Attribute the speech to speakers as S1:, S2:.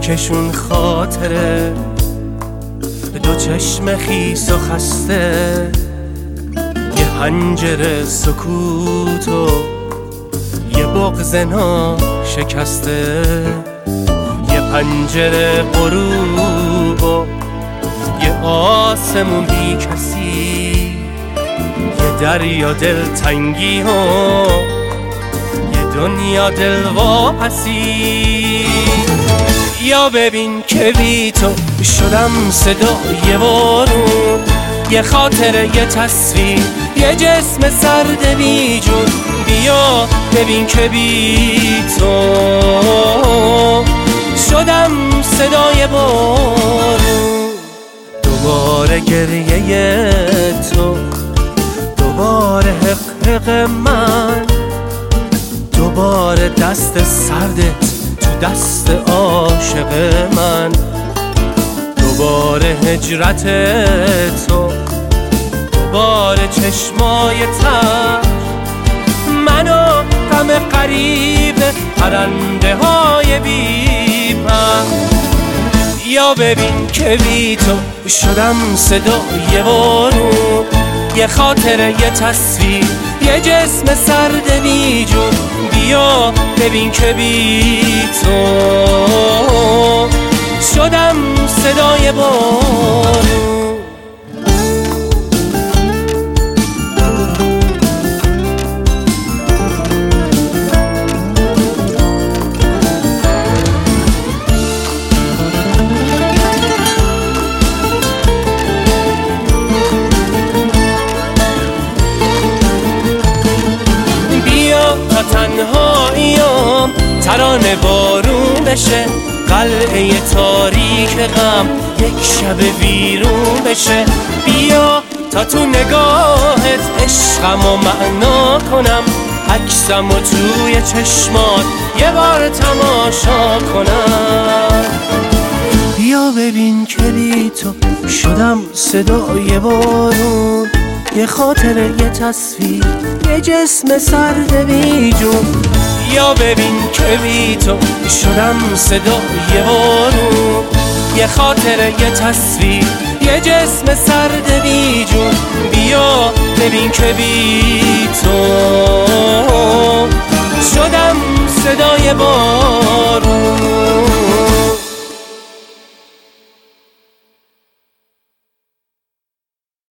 S1: یکشون خاطره دو چشم خیس و خسته، یه پنجره سکوت و یه بغض ناشکسته، یه پنجره غروب و یه آسمون بی کسی، یه دریا دلتنگی و یه دنیا دلواپسی. یا ببین که بی تو شدم صدای بارون، یه خاطره یه تصویر یه جسم سرد بی جون. بیا ببین که بی تو شدم صدای بارون. دوباره گریه تو، دوباره حق حق من، دوباره دست سردت تو دست عاشق من، دوباره هجرت تو، دوباره چشمای تر منو غم غریب پرنده های بی پر. یا ببین که بی تو شدم صدای بارون، یه خاطره یه تصویر یه جسم سرد بی جون. بیا ببین که بی تو شدم صدای بارون. تا تنهاییام ترانه بارون بشه، قلعه تاریک غم یک شب ویرون بشه. بیا تا تو نگاهت عشقمو معنا کنم، عکسمو توی چشمات یه بار تماشا کنم. بیا ببین که بی تو شدم صدای بارون، یه خاطره یه تصویر یه جسم سرد بی جون. یا ببین که بی تو شدم صدای بارون، یه خاطره یه تصویر یه جسم سرد بی جون. بیا ببین که بی تو شدم صدای بارون.